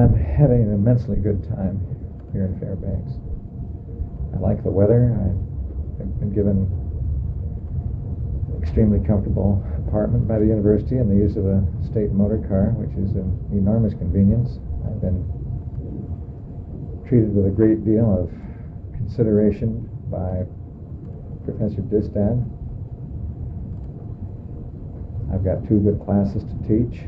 I'm having an immensely good time here in Fairbanks. I like the weather. I've been given an extremely comfortable apartment by the university and the use of a state motor car, which is an enormous convenience. I've been treated with a great deal of consideration by Professor Distad. I've got 2 good classes to teach.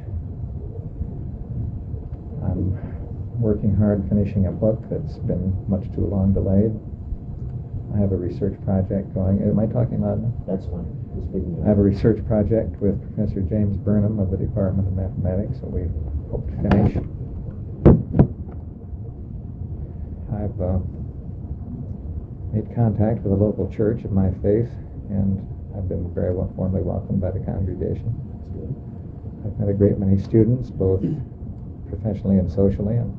I'm working hard finishing a book that's been much too long delayed. I have a research project going. Am I talking loud enough? That's fine. I have a research project with Professor James Burnham of the Department of Mathematics that we hope to finish. I've made contact with a local church of my faith, and I've been very warmly welcomed by the congregation. I've met a great many students, both professionally and socially, and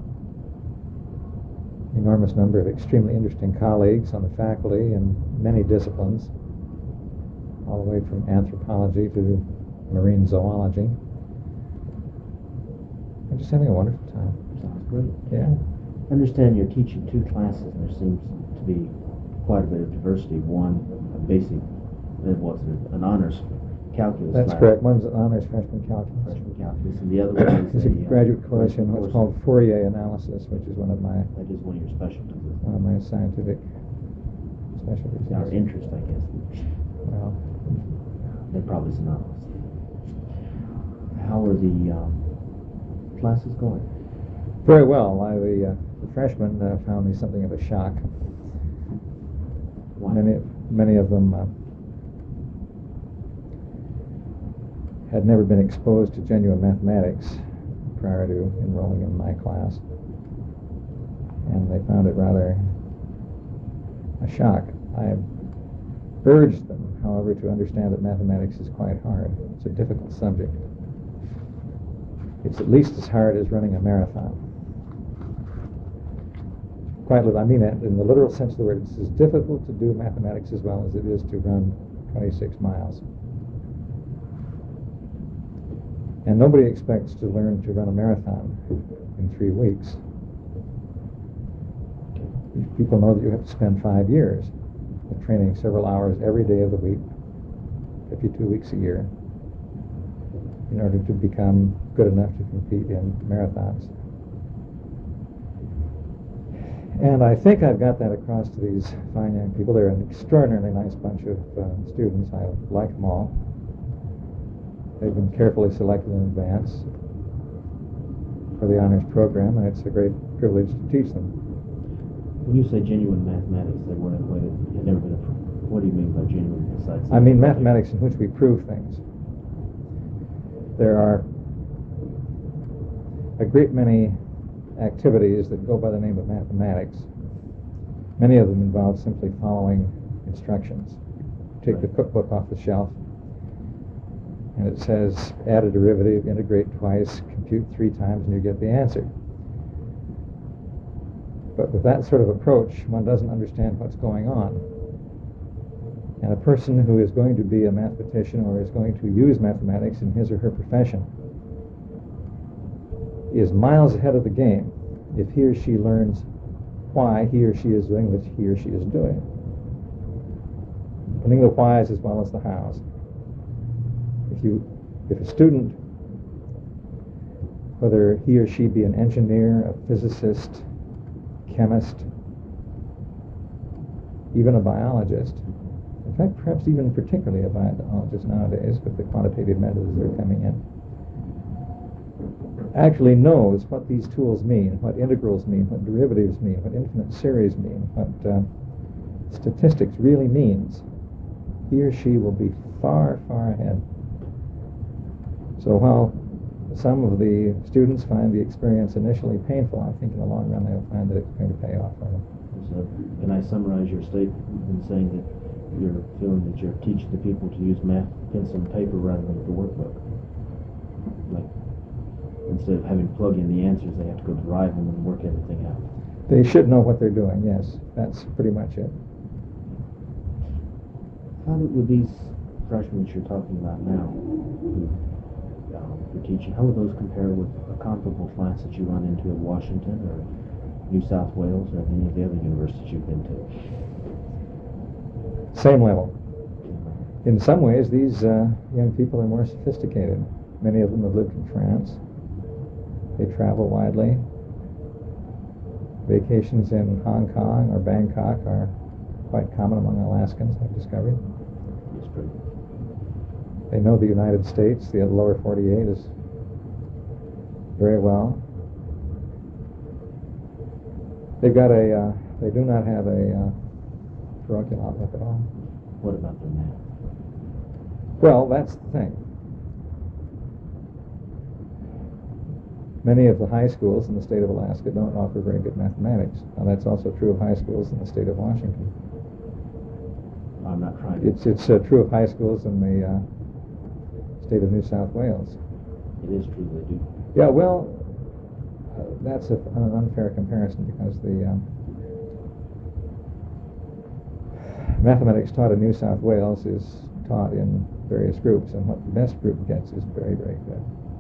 an enormous number of extremely interesting colleagues on the faculty in many disciplines, all the way from anthropology to marine zoology. I'm just having a wonderful time. Sounds great. Yeah. I understand you're teaching 2 classes, and there seems to be quite a bit of diversity. One, a basic, an honors calculus That's class. correct. One's an honors freshman calculus. Freshman calculus, and the other one It's is a graduate course in what's called Fourier analysis, which is one of my That is one of your specialties. scientific specialties. Our interest, I guess. Well, They're probably synonymous. How are the classes going? very well. The freshmen found me something of a shock. Why? Many of them had never been exposed to genuine mathematics prior to enrolling in my class, and they found it rather a shock. I urged them, however, to understand that mathematics is quite hard. It's a difficult subject. It's at least as hard as running a marathon. I mean that in the literal sense of the word. It's as difficult to do mathematics as well as it is to run 26 miles. And nobody expects to learn to run a marathon in 3 weeks. People know that you have to spend 5 years of training several hours every day of the week, 52 weeks a year, in order to become good enough to compete in marathons. And I think I've got that across to these fine young people. They're an extraordinarily nice bunch of students. I like them all. They've been carefully selected in advance for the honors program, and it's a great privilege to teach them. When you say genuine mathematics, they weren't acquainted, had never been approved. What do you mean by genuine besides? I mean mathematics in which we prove things. There are a great many activities that go by the name of mathematics. Many of them involve simply following instructions. Take the cookbook off the shelf, and it says add a derivative, integrate twice, compute 3 times, and you get the answer. But with that sort of approach, one doesn't understand what's going on. And a person who is going to be a mathematician or is going to use mathematics in his or her profession is miles ahead of the game if he or she learns why he or she is doing what he or she is doing. Learning the whys as well as the hows. If a student, whether he or she be an engineer, a physicist, chemist, even a biologist, in fact, perhaps even particularly a biologist nowadays with the quantitative methods that are coming in, actually knows what these tools mean, what integrals mean, what derivatives mean, what infinite series mean, what statistics really means, he or she will be far, far ahead. So while some of the students find the experience initially painful, I think in the long run they'll find that it's going to pay off for them. So, can I summarize your statement in saying that you're feeling that you're teaching the people to use math, pencil, and paper rather than the workbook? Like, instead of having to plug in the answers, they have to go derive them and work everything out. They should know what they're doing, yes. That's pretty much it. How would these freshmen that you're talking about now, who you're teaching, how would those compare with a comparable class that you run into at Washington or New South Wales or any of the other universities you've been to? Same level. In some ways, these young people are more sophisticated. Many of them have lived in France. They travel widely. Vacations in Hong Kong or Bangkok are quite common among Alaskans, I've discovered. It's pretty. They know the United States, the lower 48 is very well. They do not have a parochial outlook at all. What about their math? Well, that's the thing. Many of the high schools in the state of Alaska don't offer very good mathematics. Now, that's also true of high schools in the state of Washington. I'm not trying to... It's true of high schools in the state of New South Wales. It is true they do. Yeah, well, that's an unfair comparison because the mathematics taught in New South Wales is taught in various groups, and what the best group gets is very, very good.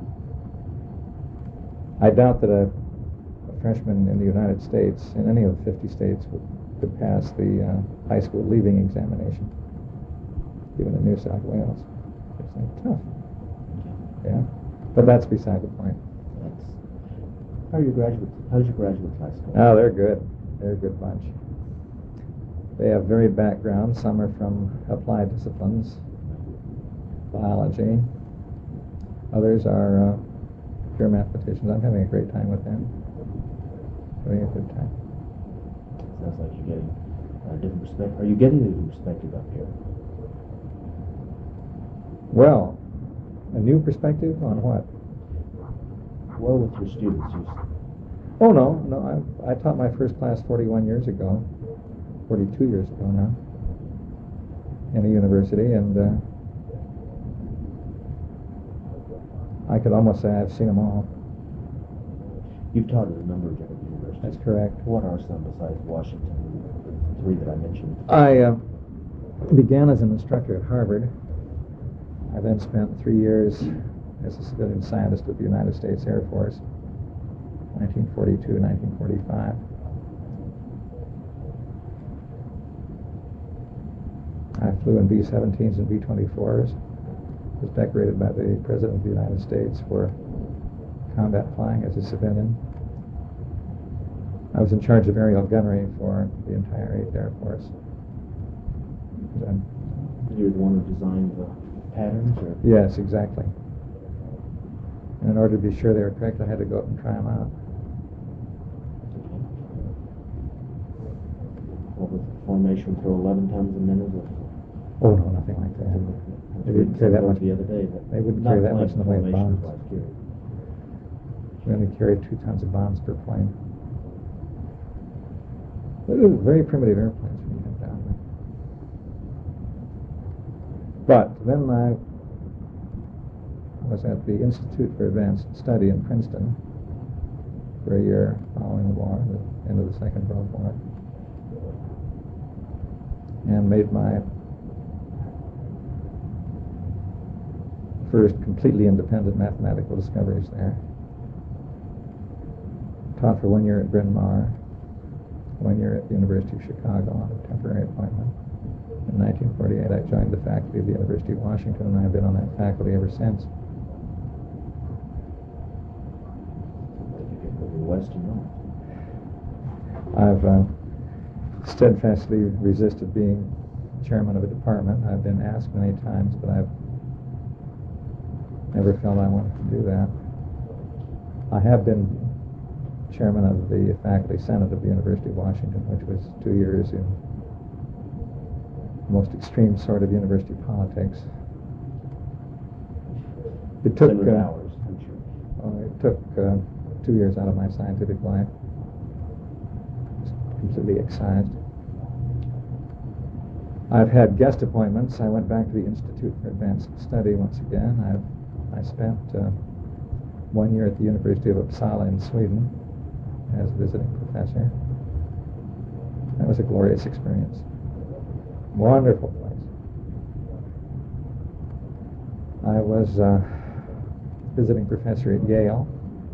I doubt that a freshman in the United States, in any of the 50 states, could pass the high school leaving examination, even in New South Wales. It's like tough. Yeah, but that's beside the point. How's your graduate class going? Oh, they're good. They're a good bunch. They have varied backgrounds. Some are from applied disciplines, biology. Others are pure mathematicians. I'm having a great time with them. Having a good time. Sounds like you're getting a different perspective. Are you getting a new perspective up here? Well, a new perspective on what? Well, with your students. Oh, no. I taught my first class 41 years ago, 42 years ago now, in a university, and I could almost say I've seen them all. You've taught at a number of different universities. That's correct. What are some besides Washington, the three that I mentioned? I began as an instructor at Harvard. I then spent 3 years as a civilian scientist with the United States Air Force, 1942, 1945. I flew in B-17s and B-24s. Was decorated by the President of the United States for combat flying as a civilian. I was in charge of aerial gunnery for the entire 8th Air Force. You're the one who designed the patterns? Or? Yes, exactly. And in order to be sure they were correct, I had to go up and try them out. What was the formation throw 11 tons a minute? Oh, no, nothing like that. They wouldn't carry that much. The other day, but they wouldn't carry that much in the way of bombs. We We only carried 2 tons of bombs per plane. But it was very primitive airplanes when you went down there. But then I was at the Institute for Advanced Study in Princeton for a year following the war, the end of the Second World War, and made my first completely independent mathematical discoveries there. Taught for 1 year at Bryn Mawr, 1 year at the University of Chicago on a temporary appointment. In 1948, I joined the faculty of the University of Washington, and I've been on that faculty ever since. I've steadfastly resisted being chairman of a department. I've been asked many times, but I've never felt I wanted to do that. I have been chairman of the faculty senate of the University of Washington, which was 2 years in the most extreme sort of university politics. It took hours, I'm sure. It took 2 years out of my scientific life. Just completely excised. I've had guest appointments. I went back to the Institute for Advanced Study once again. I spent 1 year at the University of Uppsala in Sweden as a visiting professor. That was a glorious experience. Wonderful place. I was visiting professor at Yale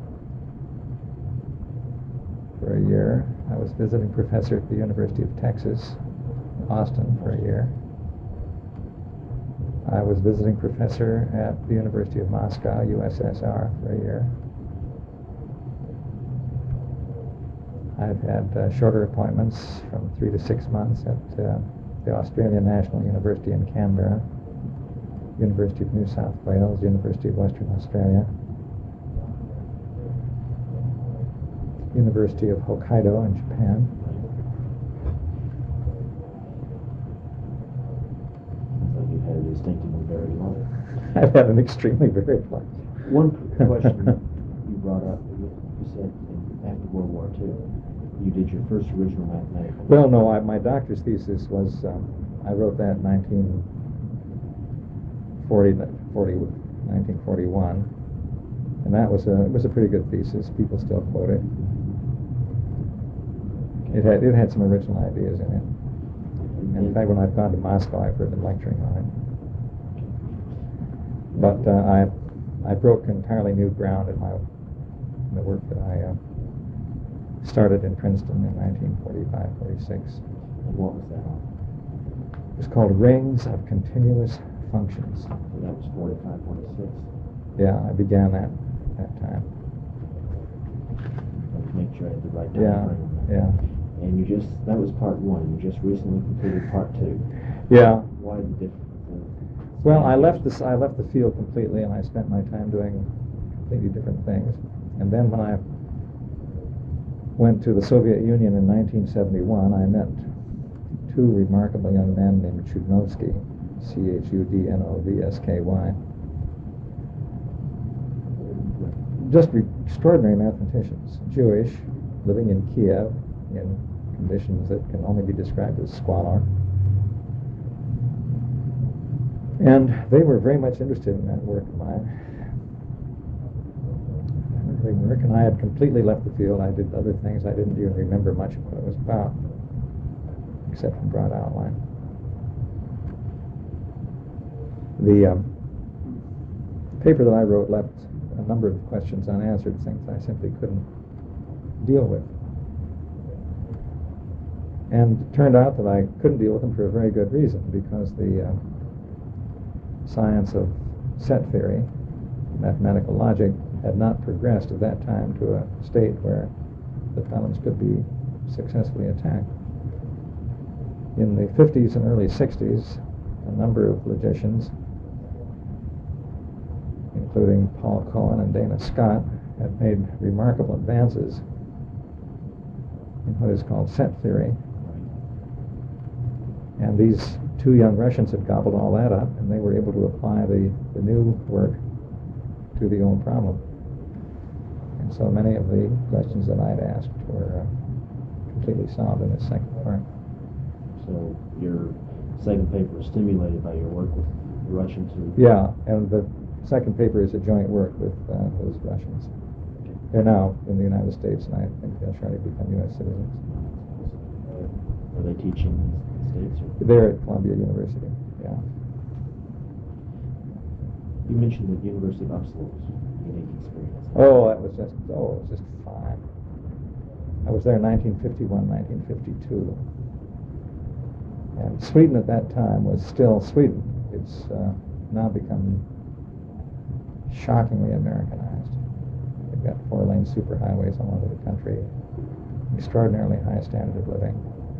for a year. I was visiting professor at the University of Texas, Austin, for a year. I was visiting professor at the University of Moscow, USSR, for a year. I've had shorter appointments from 3 to 6 months at the Australian National University in Canberra, University of New South Wales, University of Western Australia, University of Hokkaido in Japan. Sounds like you've had a distinctively varied life. I've had an extremely varied life. One question you brought up, you said after World War II, you did your first original mathematical. Well, no, my doctor's thesis was, I wrote that in 1941, and that was it was a pretty good thesis. People still quote it. It had some original ideas in it. And in fact, when I've gone to Moscow, I've heard them lecturing on it. But I broke entirely new ground in the work that I started in Princeton in 1945-46. And what was that on? It was called Rings of Continuous Functions. So that was 45, 46. Yeah, I began that time. Let's make sure I had the right time Yeah, frame on that. yeah. And that was part one. You just recently completed part two. Yeah. Why the difference? Well, I left the field completely, and I spent my time doing completely different things. And then when I went to the Soviet Union in 1971, I met two remarkable young men named Chudnovsky, Chudnovsky. Just extraordinary mathematicians, Jewish, living in Kiev in conditions that can only be described as squalor. And they were very much interested in that work of mine. And I had completely left the field. I did other things. I didn't even remember much of what it was about, except in broad outline. The paper that I wrote left a number of questions unanswered, things I simply couldn't deal with. And it turned out that I couldn't deal with them for a very good reason, because the science of set theory, mathematical logic, had not progressed at that time to a state where the problems could be successfully attacked. In the 50s and early 60s, a number of logicians, including Paul Cohen and Dana Scott, had made remarkable advances in what is called set theory. And these two young Russians had gobbled all that up, and they were able to apply the new work to the old problem. And so many of the questions that I'd asked were completely solved in this second part. So your second paper was stimulated by your work with the Russians? Yeah, and the second paper is a joint work with those Russians. Okay. They're now in the United States, and I think they'll shortly become U.S. citizens. Are they teaching in the States? Or? They're at Columbia University, yeah. You mentioned the University of Uppsala was a unique experience. Oh, it was just fine. I was there in 1951, 1952. And Sweden at that time was still Sweden. It's now become shockingly Americanized. They've got 4-lane superhighways all over the country, extraordinarily high standard of living.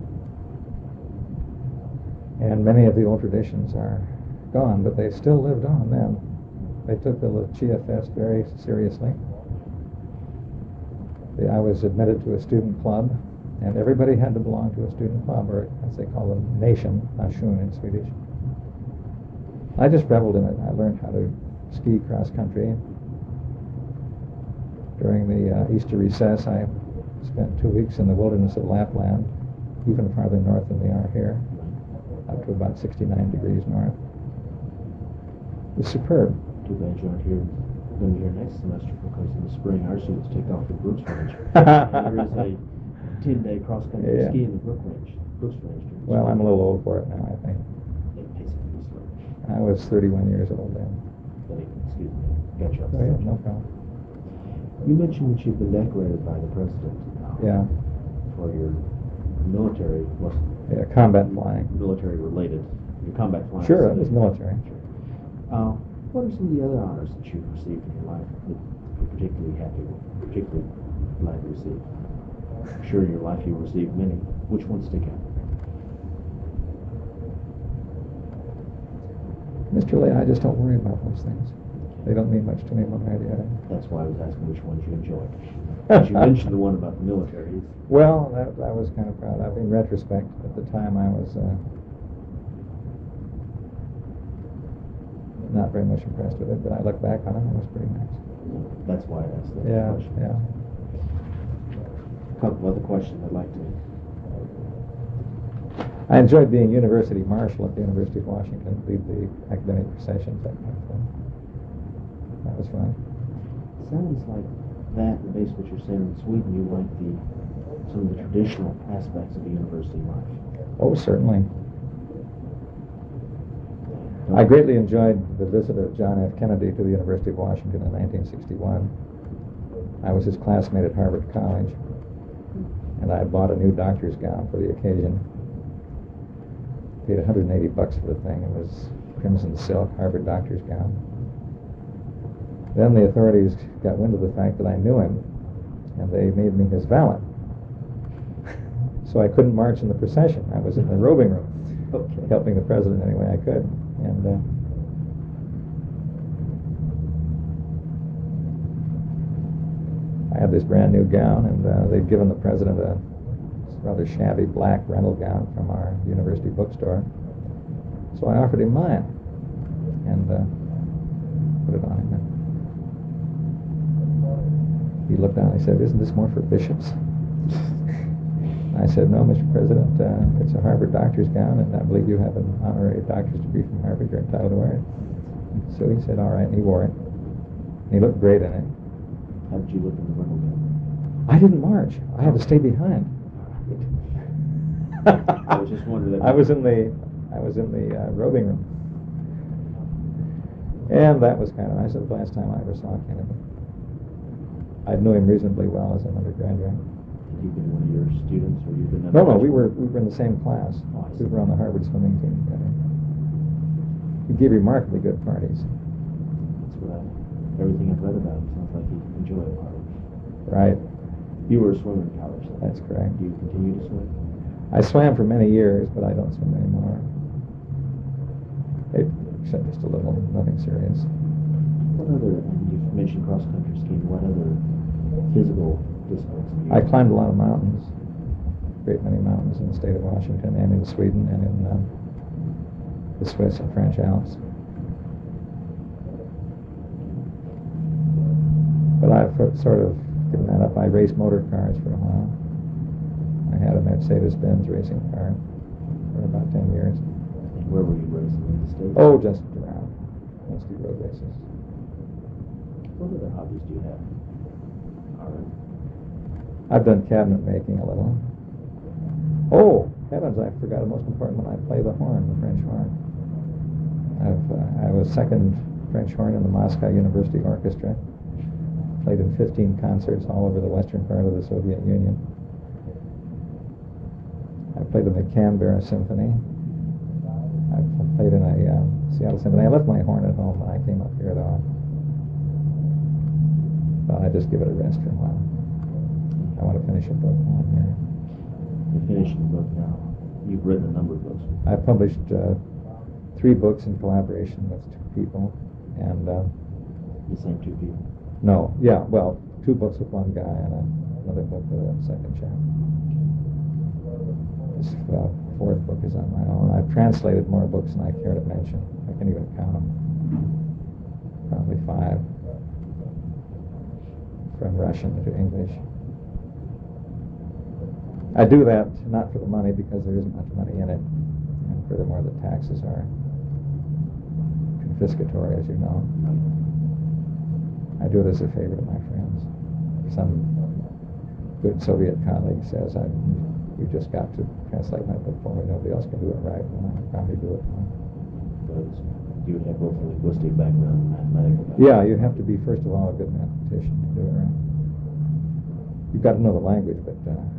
And many of the old traditions are gone, but they still lived on then. They took the Lucia Fest very seriously. I was admitted to a student club, and everybody had to belong to a student club, or as they call them, nation, nation in Swedish. I just reveled in it. I learned how to ski cross-country. During the Easter recess, I spent 2 weeks in the wilderness of Lapland, even farther north than they are here, up to about 69 degrees north. It was superb. Too bad you aren't here. Going to be here next semester, because in the spring our students take off to Brooks Range. There is a 10-day cross-country ski in the Brooks Range. Well, I'm a little old for it now, I think. They pace it pretty slow. I was 31 years old then. Excuse me. got you off Oh, the yeah, subject. no problem. You mentioned that you've been decorated by the president Yeah, for your military, well, yeah, combat flying. military related, your combat flying. Sure, it was military. What are some of the other honors that you've received in your life that you're particularly happy with, particularly glad to receive? I'm sure in your life you received many. Which ones stick out? Mr. Lee, I just don't worry about those things. They don't mean much to me one way or the other. That's why I was asking which ones you enjoyed. But you mentioned the one about the military. Well, that I was kind of proud of. In retrospect, at the time I was not very much impressed with it, but I look back on it, it was pretty nice. That's why I asked that Yeah, question. yeah. A couple of other questions I'd like to. I enjoyed being University Marshal at the University of Washington, lead the academic processions, that kind of thing. That was fun. Sounds like that, and based on what you're saying in Sweden, you like some of the traditional aspects of the university life. Oh, certainly. I greatly enjoyed the visit of John F. Kennedy to the University of Washington in 1961. I was his classmate at Harvard College, and I had bought a new doctor's gown for the occasion. Paid $180 for the thing. It was crimson silk Harvard doctor's gown. Then the authorities got wind of the fact that I knew him, and they made me his valet. So I couldn't march in the procession. I was in the robing room, helping the president any way I could. And I had this brand new gown, and they'd given the president a rather shabby black rental gown from our university bookstore. So I offered him mine and put it on him. And he looked down and he said, "Isn't this more for bishops?" I said, "No, Mr. President, it's a Harvard doctor's gown, and I believe you have an honorary doctor's degree from Harvard. You're entitled to wear it." So he said, "All right," and he wore it. And he looked great in it. How did you look in the rental gown? I didn't march. I had to stay behind. I was just wondering. I was in the robing room, and that was kind of nice. It was the last time I ever saw Kennedy. I knew him reasonably well as an undergraduate. Had you been one of your students, or you've been? No, we were in the same class. Oh, I We see. were on the Harvard swimming team together. He gave remarkably good parties. That's what everything I've read about him sounds like he enjoyed Harvard. Right. You were a swimmer in college, then? That's correct. Do you continue to swim? I swam for many years, but I don't swim anymore. Except just a little, nothing serious. What other, and you've mentioned cross-country skiing, what other physical disciplines have you? I climbed a lot of mountains, a great many mountains in the state of Washington and in Sweden and in the Swiss and French Alps. But I've sort of given that up. I raced motor cars for a while. I had a Mercedes-Benz racing car for about 10 years. And where were you racing in the States? Oh, just around. Mostly road races. What other hobbies do you have? All right. I've done cabinet making a little. Oh, heavens, I forgot a most important one. I play the horn, the French horn. I was second French horn in the Moscow University Orchestra. Played in 15 concerts all over the western part of the Soviet Union. I played in the Canberra Symphony. I played in a Seattle Symphony. I left my horn at home when I came up here, though. Thought I'd just give it a rest for a while. I want to finish a book while I'm here. You're finishing the book now. You've written a number of books. I've published 3 books in collaboration with 2 people, and The same two people. no, yeah, well, 2 books with one guy and another book with a second chap. This 4th book is on my own. I've translated more books than I care to mention. I can't even count them. Probably 5 from Russian to English. I do that not for the money, because there isn't much money in it, and furthermore the taxes are confiscatory, as you know. I do it as a favor to my friends. Some good Soviet colleague says, "You just got to translate my book for me. Nobody else can do it right," and I probably do it. But You would have both a linguistic background and mathematical background. Yeah, you have to be, first of all, a good mathematician to do it right. You've got to know the language, but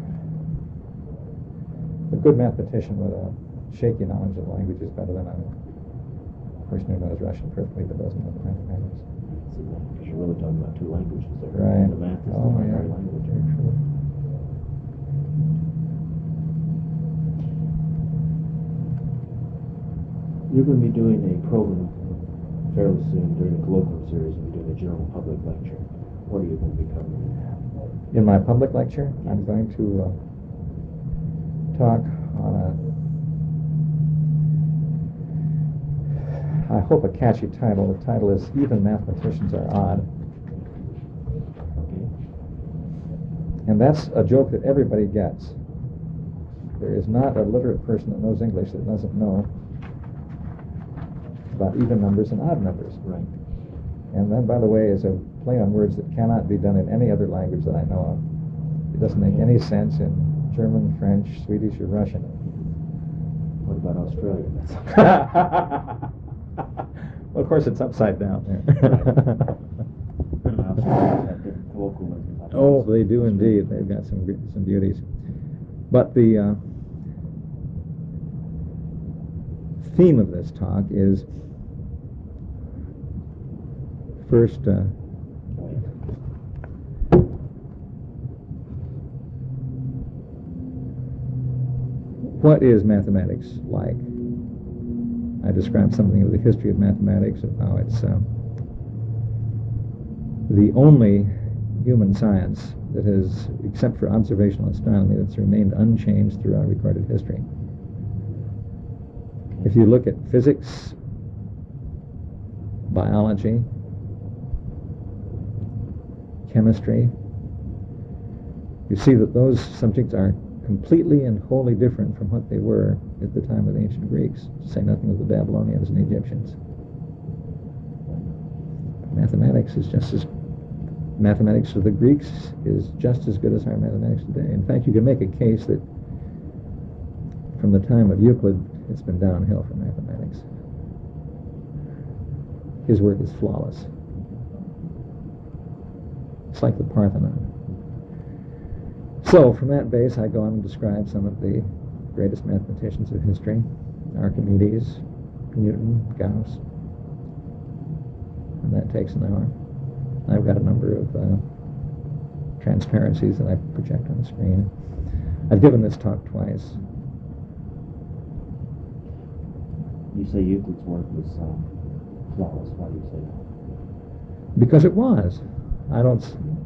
a good mathematician with a shaky knowledge of the language is better than a person who knows Russian perfectly but doesn't know the mathematics. Because you're really talking about two languages there. Right. The math is Oh, the yeah. primary language. Very true. You're going to be doing a program fairly soon during the colloquium series. You'll be doing a general public lecture. What are you going to be covering? In my public lecture, I'm going to talk on I hope, a catchy title. The title is Even Mathematicians Are Odd. Okay. And that's a joke that everybody gets. There is not a literate person that knows English that doesn't know about even numbers and odd numbers. Right. And that, by the way, is a play on words that cannot be done in any other language that I know of. It doesn't make any sense in German, French, Swedish, or Russian. What about Australia? Well, of course, it's upside down there. Australians have different colloquialisms. Oh, they do indeed. They've got some beauties. But the theme of this talk is first what is mathematics like? I described something of the history of mathematics, of how it's the only human science that has, except for observational astronomy, that's remained unchanged throughout recorded history. If you look at physics, biology, chemistry, you see that those subjects are completely and wholly different from what they were at the time of the ancient Greeks, to say nothing of the Babylonians and Egyptians. Mathematics of the Greeks is just as good as our mathematics today. In fact, you can make a case that from the time of Euclid, it's been downhill for mathematics. His work is flawless. It's like the Parthenon. So, from that base, I go on and describe some of the greatest mathematicians of history: Archimedes, Newton, Gauss. And that takes an hour. I've got a number of transparencies that I project on the screen. I've given this talk twice. You say Euclid's work was flawless. Why do you say that? Because it was. I don't...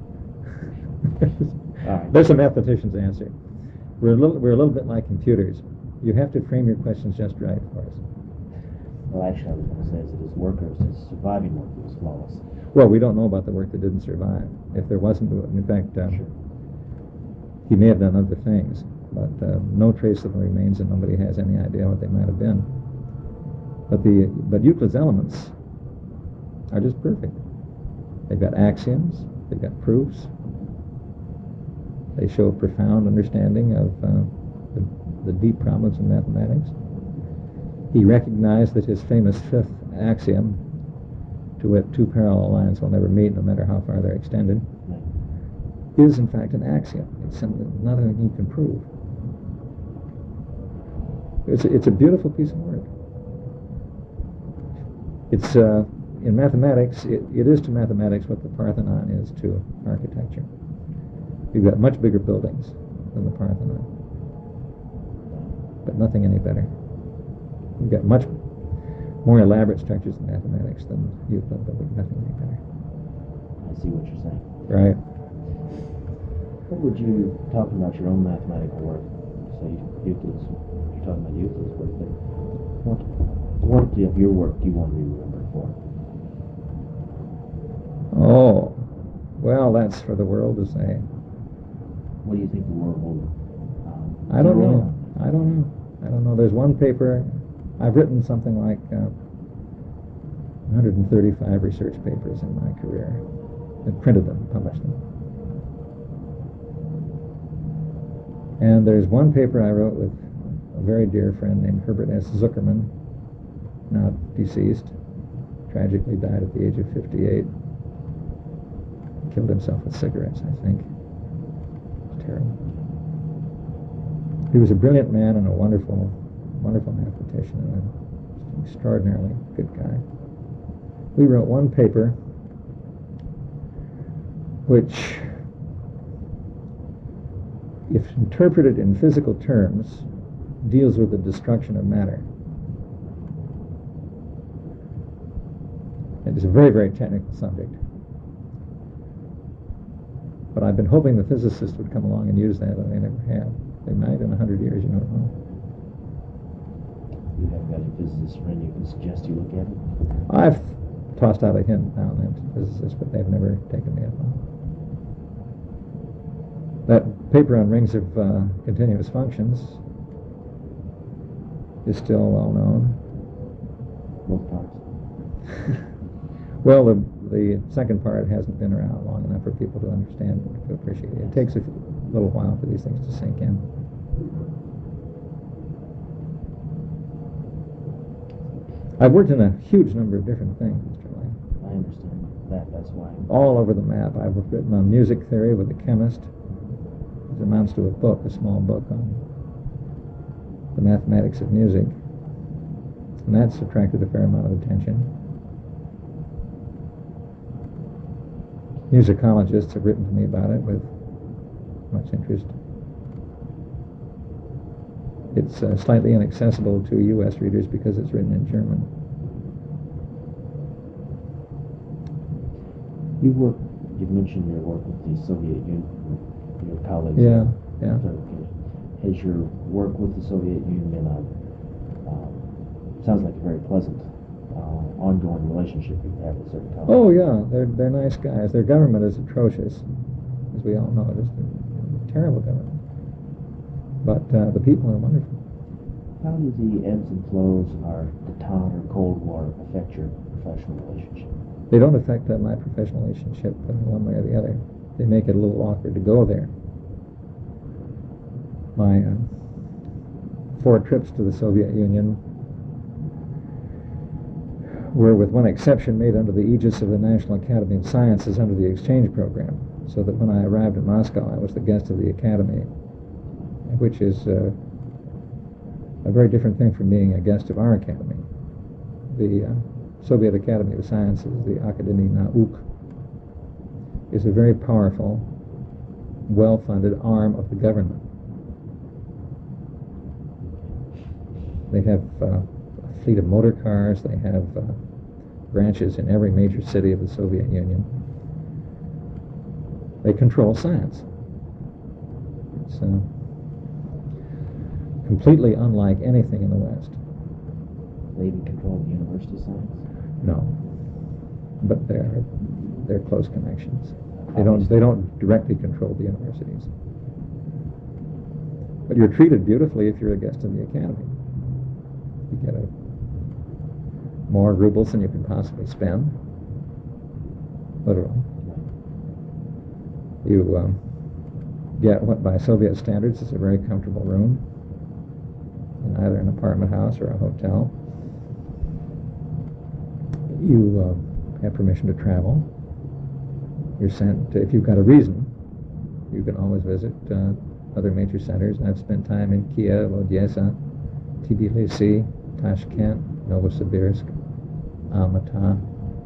Right. There's a mathematician's answer. We're a little bit like computers. You have to frame your questions just right for us. Well, actually, I was going to say is that his work, or his surviving work, was flawless. Well, we don't know about the work that didn't survive. If there wasn't, in fact, Sure. he may have done other things, but no trace of them remains, and nobody has any idea what they might have been. But Euclid's elements are just perfect. They've got axioms, they've got proofs. They show a profound understanding of the deep problems in mathematics. He recognized that his famous fifth axiom, to wit, two parallel lines will never meet no matter how far they're extended, is in fact an axiom. It's nothing you can prove. It's a beautiful piece of work. It's in mathematics. It is to mathematics what the Parthenon is to architecture. You've got much bigger buildings than the Parthenon, but nothing any better. You've got much more elaborate structures in mathematics than Euclid, but nothing any better. I see what you're saying. Right. What would you, talking about your own mathematical work, say Euclid's, you're talking about Euclid's work, but what of your work do you want to be remembered for? Oh, well, that's for the world to say. What do you think the world will... I don't know. There's one paper, I've written something like 135 research papers in my career, and printed them, published them. And there's one paper I wrote with a very dear friend named Herbert S. Zuckerman, now deceased, tragically died at the age of 58. Killed himself with cigarettes, I think. It's terrible. He was a brilliant man and a wonderful, wonderful mathematician and an extraordinarily good guy. We wrote one paper which, if interpreted in physical terms, deals with the destruction of matter. It is a very, very technical subject. But I've been hoping the physicists would come along and use that, and they never have. They might in 100 years, you don't know. You haven't got any physicists friend you can suggest you look at it? I've tossed out a hint now and then to physicists, but they've never taken me up on it. That paper on rings of continuous functions is still well known. Both parts. Well, the second part hasn't been around long enough for people to understand and to appreciate it. It takes a little while for these things to sink in. I've worked in a huge number of different things, Mr. Lane. I understand that. That's why. All over the map. I've written on music theory with a chemist. It amounts to a book, a small book on the mathematics of music. And that's attracted a fair amount of attention. Musicologists have written to me about it with much interest. It's slightly inaccessible to U.S. readers because it's written in German. You've mentioned your work with the Soviet Union, your colleagues. Yeah. Has your work with the Soviet Union been sounds like a very pleasant ongoing relationship you've had with certain colleagues? Oh, yeah. They're nice guys. Their government is atrocious, as we all know. It is a terrible government. But the people are wonderful. How do the ebbs and flows of our détente or Cold War affect your professional relationship? They don't affect my professional relationship one way or the other. They make it a little awkward to go there. My 4 trips to the Soviet Union were, with one exception, made under the aegis of the National Academy of Sciences under the exchange program, so that when I arrived in Moscow, I was the guest of the Academy, which is a very different thing from being a guest of our Academy. The Soviet Academy of Sciences, the Akademia Nauk, is a very powerful, well-funded arm of the government. They have a fleet of motor cars. They have branches in every major city of the Soviet Union. They control science. It's completely unlike anything in the West. They even control the university science? No, but they're close connections. They don't directly control the universities. But you're treated beautifully if you're a guest of the Academy. You get more rubles than you can possibly spend, literally. You get what by Soviet standards is a very comfortable room in either an apartment house or a hotel. You have permission to travel. You're sent, if you've got a reason, you can always visit other major centers. I've spent time in Kiev, Odessa, Tbilisi, Tashkent, Novosibirsk, Almaty,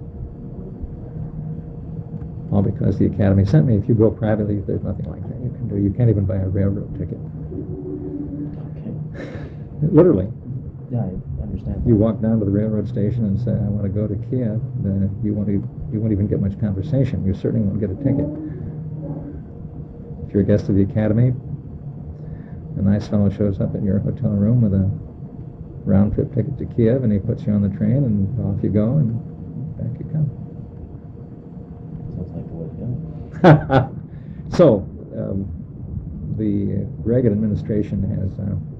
all because the Academy sent me. If you go privately, there's nothing like that you can do. You can't even buy a railroad ticket. Okay. Literally. Yeah, I understand. You walk down to the railroad station and say, I want to go to Kiev, then you won't even get much conversation. You certainly won't get a ticket. If you're a guest of the Academy, a nice fellow shows up at your hotel room with a round-trip ticket to Kiev, and he puts you on the train, and off you go, and back you come. Sounds like the way to go. So, the Reagan administration has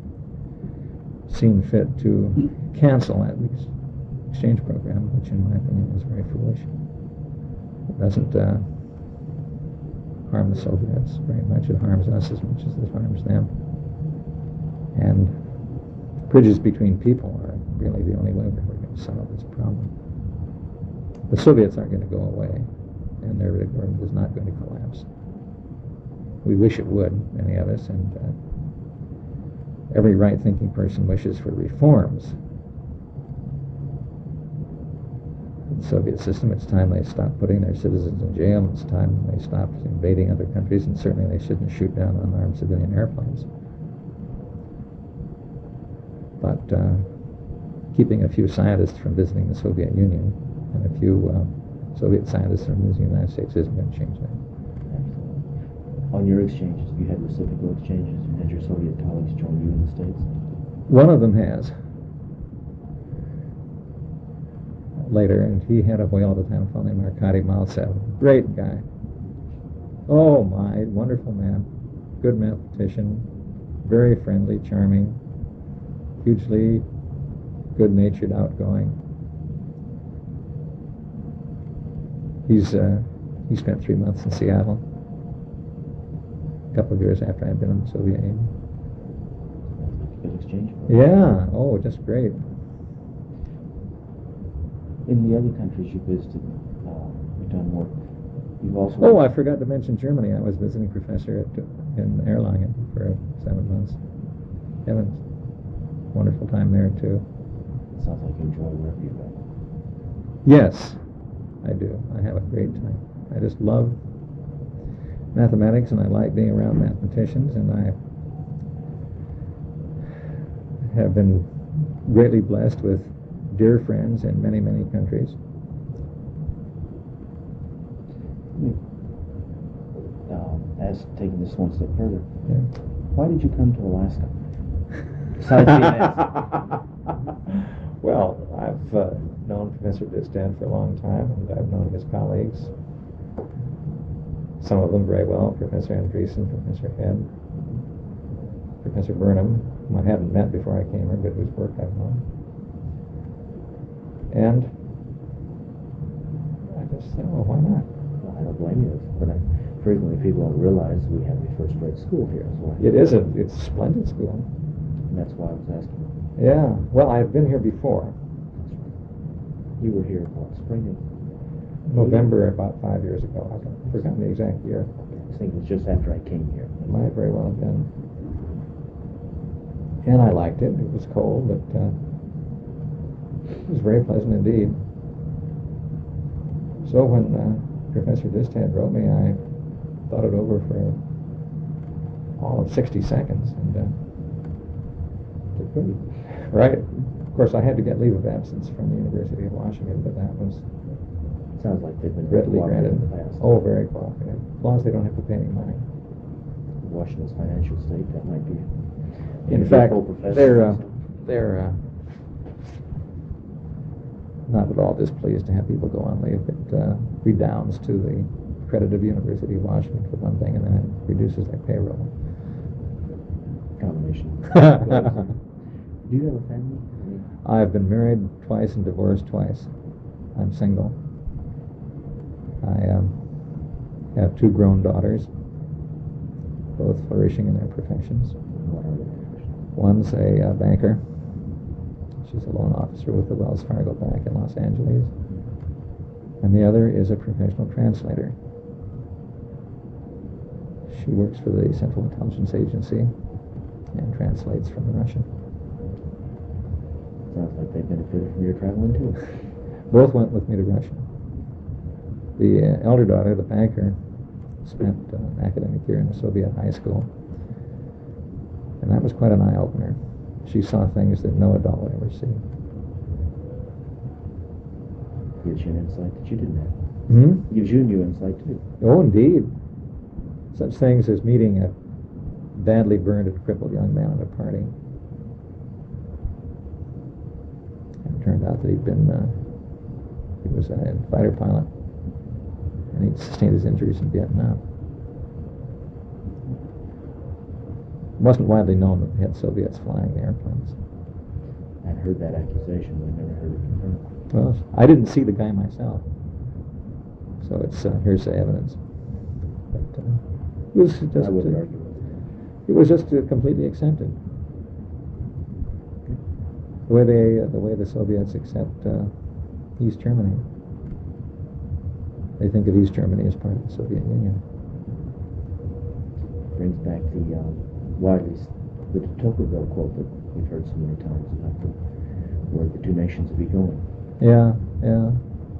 seen fit to cancel that exchange program, which in my opinion is very foolish. It doesn't harm the Soviets very much. It harms us as much as it harms them. And bridges between people are really the only way we're going to solve this problem. The Soviets aren't going to go away, and their government is not going to collapse. We wish it would, many of us, and every right-thinking person wishes for reforms. The Soviet system, it's time they stopped putting their citizens in jail. It's time they stopped invading other countries, and certainly they shouldn't shoot down unarmed civilian airplanes. But keeping a few scientists from visiting the Soviet Union and a few Soviet scientists from visiting the United States isn't going to change that. Absolutely. On your exchanges, have you had reciprocal exchanges? Had your Soviet colleagues join you in the States? One of them has. Later, and he had a whale at the time, a fellow named Arkady Maltsev. Great guy. Oh my, wonderful man. Good mathematician, very friendly, charming, hugely good-natured, outgoing. He spent 3 months in Seattle, a couple of years after I'd been in the Soviet Union. Good exchange. Yeah, oh, just great. In the other countries you visited, you've done work. You've also. Oh, I forgot to mention Germany. I was visiting professor in Erlangen for 7 months. Heavens, wonderful time there too. It sounds like you enjoy wherever you go. Yes, I do. I have a great time. I just love mathematics, and I like being around mathematicians, and I have been greatly blessed with dear friends in many, many countries. As taking this one step further, Yeah. why did you come to Alaska? Besides being Well, I've known Professor Distan for a long time, and I've known his colleagues, some of them very well, Professor Andreessen, Professor Head, Professor Burnham, whom I hadn't met before I came here, but whose work I've known. And I just said, well, why not? Well, I don't blame you, but frequently people don't realize we have a first-rate school here as well. It is it's a splendid school. And that's why I was asking. Yeah, well, I've been here before. That's right. You were here, what, spring of November, about 5 years ago. I've forgotten the exact year. I was thinking it was just after I came here. It might very well have been. And I liked it. It was cold, but it was very pleasant indeed. So when Professor Distad wrote me, I thought it over for all of 60 seconds. And right. Of course, I had to get leave of absence from the University of Washington, but that was Sounds like they've been readily cooperative granted. in the past. Oh, very cooperative. As long as they don't have to pay any money. Washington's financial state, that might be. In a fact, full professor they're or something. not at all displeased to have people go on leave. It redounds to the credit of the University of Washington for one thing, and then it reduces their payroll. Combination. Do you have a family? I've been married twice and divorced twice. I'm single. I have 2 grown daughters, both flourishing in their professions. What are they? One's a banker. She's a loan officer with the Wells Fargo Bank in Los Angeles. And the other is a professional translator. She works for the Central Intelligence Agency and translates from the Russian. Sounds like they benefited from your traveling too. Both went with me to Russia. The elder daughter, the banker, spent an academic year in a Soviet high school. And that was quite an eye-opener. She saw things that no adult would ever see. Gives you an insight that you didn't have. Hmm? Gives you new insight too. Oh, indeed. Such things as meeting a badly burned and crippled young man at a party. And it turned out that he was a fighter pilot, and he'd sustained his injuries in Vietnam. It wasn't widely known that they had Soviets flying the airplanes. I'd heard that accusation, but I never heard it confirmed. Well, I didn't see the guy myself, so it's hearsay evidence. But it was just I wouldn't argue with it. it was just completely accepted. The way the Soviets accept East Germany. They think of East Germany as part of the Soviet Union. Brings back the de Tocqueville quote that we've heard so many times about where the two nations will be going. Yeah, yeah.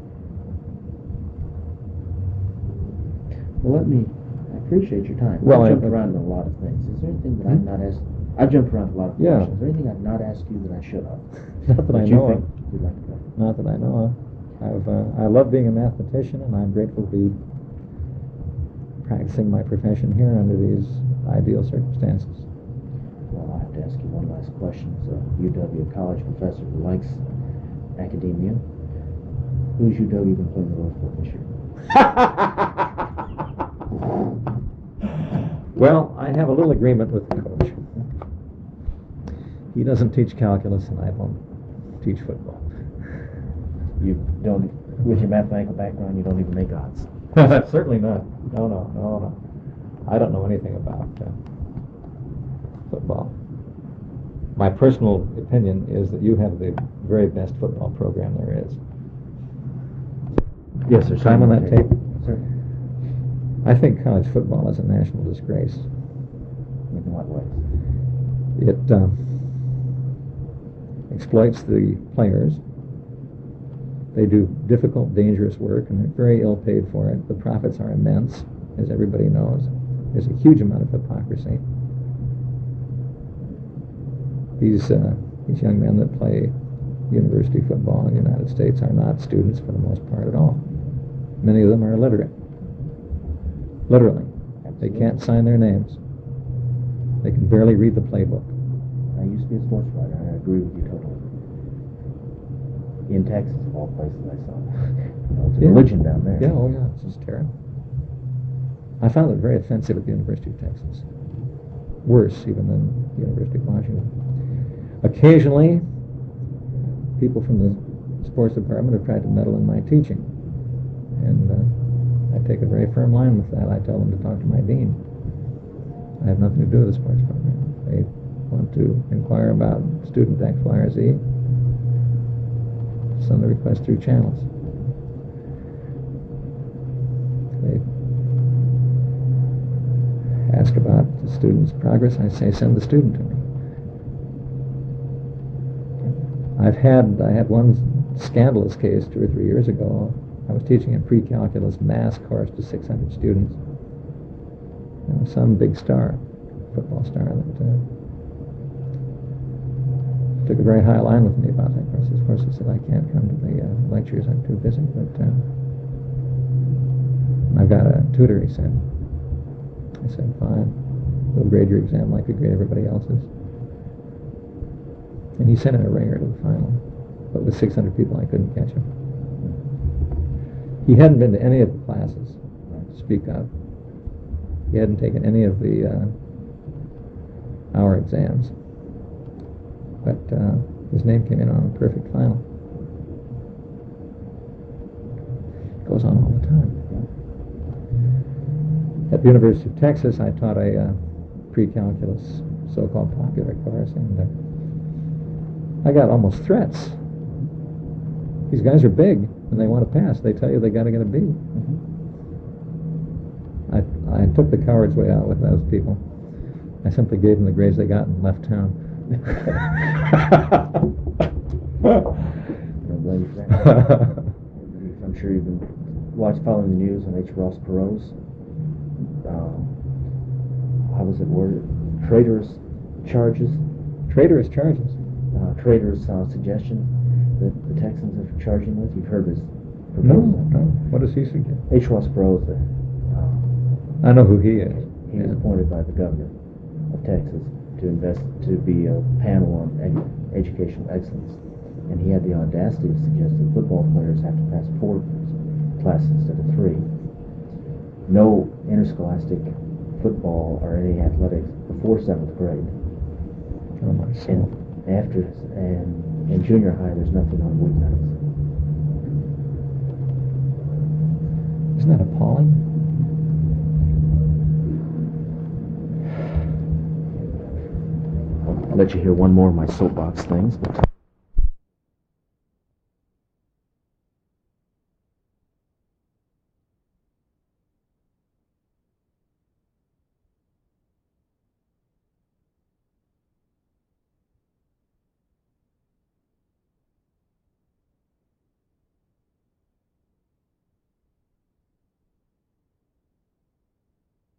Well, I appreciate your time. Well, I've jumped around on a lot of things. Is there anything that I've not asked? I've jumped around a lot of Yeah. questions. Is there anything I've not asked you that I should have? Not that I you know think of. you'd like to go? Not that I know of. I love being a mathematician, and I'm grateful to be practicing my profession here under these ideal circumstances. Well, I have to ask you one last question. As a UW college professor who likes academia, who's UW been playing the role for this year? Well, I have a little agreement with the coach. He doesn't teach calculus, and I don't teach football. You don't, with your mathematical background, you don't even make odds. Certainly not. No. I don't know anything about football. My personal opinion is that you have the very best football program there is. Yes, there's time on that tape. Sir? I think college football is a national disgrace. In what ways? It exploits the players. They do difficult, dangerous work, and they're very ill paid for it. The profits are immense, as everybody knows. There's a huge amount of hypocrisy. These young men that play university football in the United States are not students for the most part at all. Many of them are illiterate. Literally. They can't sign their names. They can barely read the playbook. I used to be a sports writer. I agree with you totally. In Texas, of all places, I saw. It's a religion down there. Yeah, oh yeah, it's just terrible. I found it very offensive at the University of Texas. Worse even than the University of Washington. Occasionally, people from the sports department have tried to meddle in my teaching. And I take a very firm line with that. I tell them to talk to my dean. I have nothing to do with the sports program. They want to inquire about student X, Y, or Z. Send the request through channels. They ask about the student's progress. I say, send the student to me. I had one scandalous case 2 or 3 years ago. I was teaching a pre-calculus math course to 600 students. There was some big star, football star, that took a very high line with me about that course. Of course, he said, I can't come to the lectures, I'm too busy, but I've got a tutor, he said. I said, fine. We'll grade your exam like we grade everybody else's. And he sent in a ringer to the final. But with 600 people, I couldn't catch him. He hadn't been to any of the classes to speak of. He hadn't taken any of the our exams. But his name came in on a perfect final. It goes on all the time. At the University of Texas, I taught a pre-calculus, so-called popular course, and I got almost threats. These guys are big, and they want to pass. They tell you they got to get a B. I took the coward's way out with those people. I simply gave them the grades they got and left town. Don't blame you for that. I'm sure you've been following the news on H. Ross Perot's. How was it worded? Traitorous charges. Traitorous charges. Traitorous suggestion that the Texans are charging with. You've heard his No. proposal. What does he suggest? H. Ross Perot, I know who he is. he was appointed by the governor of Texas to be a panel on educational excellence, and he had the audacity to suggest that football players have to pass 4 classes instead of 3. No interscholastic football or any athletics before 7th grade. Oh, my soul. And in junior high, there's nothing on weeknights. Isn't that appalling? I'll let you hear one more of my soapbox things. But